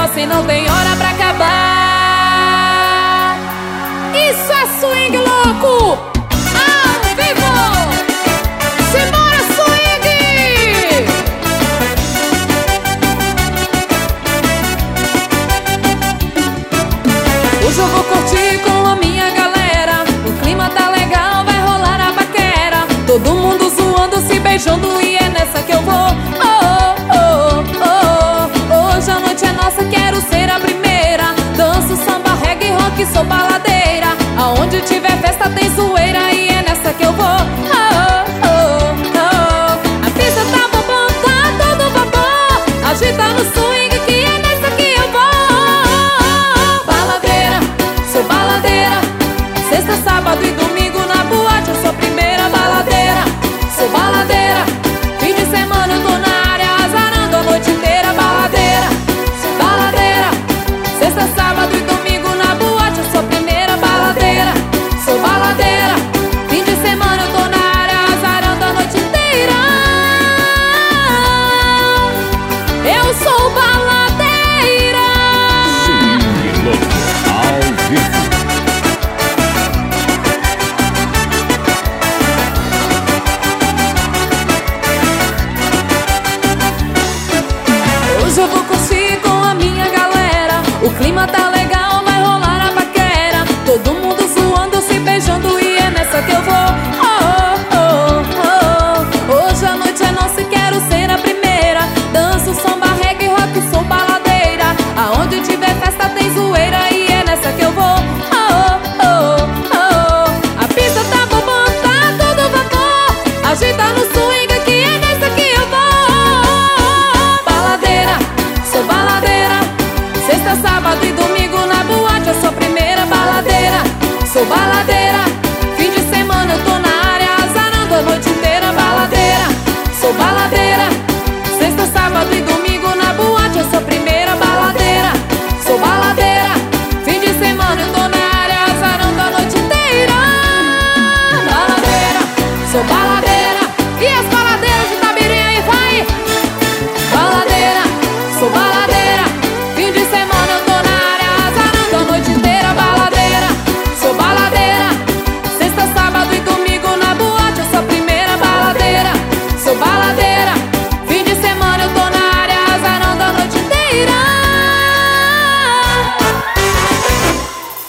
assim não tem hora pra acabar. Isso é swing louco, ao vivo. Simbora, swing! Hoje eu vou curtir com a minha galera. O clima tá legal, vai rolar a paquera. Todo mundo zoando, se beijando, e é nessa que eu vou. Oh, oh, oh, oh. Hoje a noite é nossa, quero ser a primeira. Danço, samba, reggae, rock, sou baladeira. Aonde tiver festa tem zoeira, e é nessa que eu vou. Oh, oh, oh. A pista tá bombando, tá todo vapor. Agita no swing, que é nessa que eu vou. Baladeira, sou baladeira. Sexta, sábado e domingo na boate eu sou primeira. Baladeira, sou baladeira. Fim de semana eu tô na área, azarando a noite inteira. Baladeira, sou baladeira. Sexta, sábado e domingo na boate eu sou primeira. Baladeira, sou baladeira. Fim de semana eu tô na área, azarando a noite inteira. Eu sou baladeira. Swing louco, ao vivo. Hoje eu vou curtir com a minha galera. O clima tá legal, vai rolar a paquera. Todo mundo zoando, se beijando, e é nessa que eu vou. Oh, oh, oh, oh. Hoje a noite é nossa e quero ser a primeira. Danço, samba, reggae, rock, sou baladeira. Aonde tiver festa tem zoeira, e é nessa que eu vou. Oh, oh, oh. A pista tá bombando, tá todo vapor. Agita no swing, que é nessa que eu vou. Baladeira, sou baladeira. Sexta, sábado e domingo na boate eu sou primeira. Baladeira, sou baladeira.